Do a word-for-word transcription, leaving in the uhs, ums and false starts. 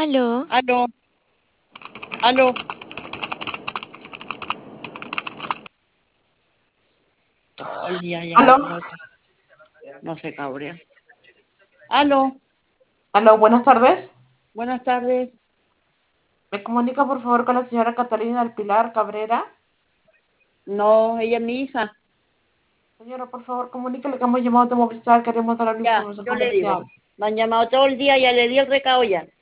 Aló, Aló, aló. Todo el día Aló, llamándote. No se cabrea. Aló, aló, buenas tardes. buenas tardes. ¿Me comunica por favor con la señora Catalina del Pilar Cabrera? No, ella es mi hija. Señora, por favor, comuníquele que hemos llamado de Movistar, queremos darle una Ya, información yo le digo. comercial. Me han llamado todo el día, ya le di el recado ya.